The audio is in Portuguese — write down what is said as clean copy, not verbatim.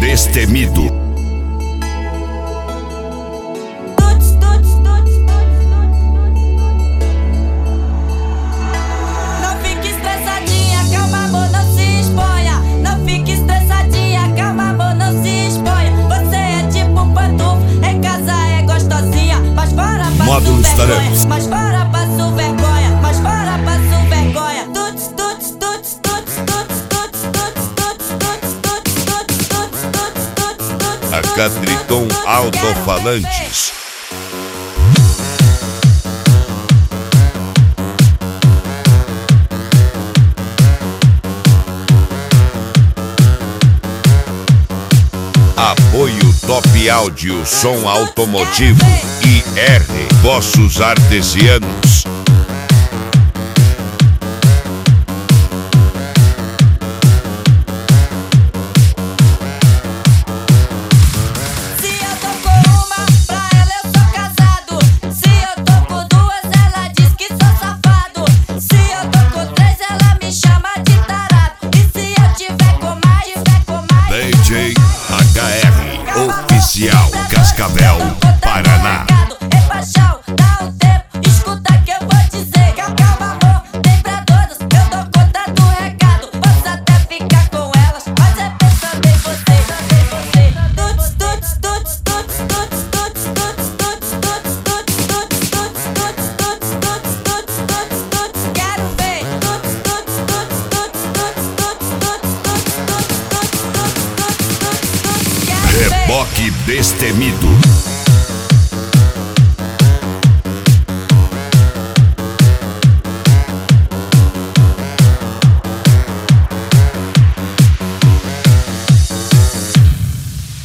Destemido. Módulos Tarefas. Mas para, passo vergonha. Mas para, passo vergonha. Tuts, tuts, tuts, tuts, tuts, tuts, tuts, tuts, tuts, tuts. A Catriton Alto-Falantes. Apoio Top Áudio, som automotivo e R, Poços Artesianos. Se eu tô com uma, pra ela eu sou casado. Se eu tô com duas, ela diz que sou safado. Se eu tô com três, ela me chama de tarado. E se eu tiver com mais, DJ HR, oficial Cascavel, Paraná. É paixão, dá um tempo, escuta que eu vou dizer. Calma, amor, tem pra todos, eu dou conta do recado. Posso até ficar com elas, mas é pensando em você. Tuts, tuts, tuts, tuts, tuts, tuts, tuts, tuts, tuts, tuts, tuts, tuts, tuts, tuts, tuts, tuts, tuts. Quero ver. Tuts, tuts, tuts, tuts, tuts, tuts, tuts, tuts, tuts, tuts, tuts, tuts. Quero ver. Reboque Destemido.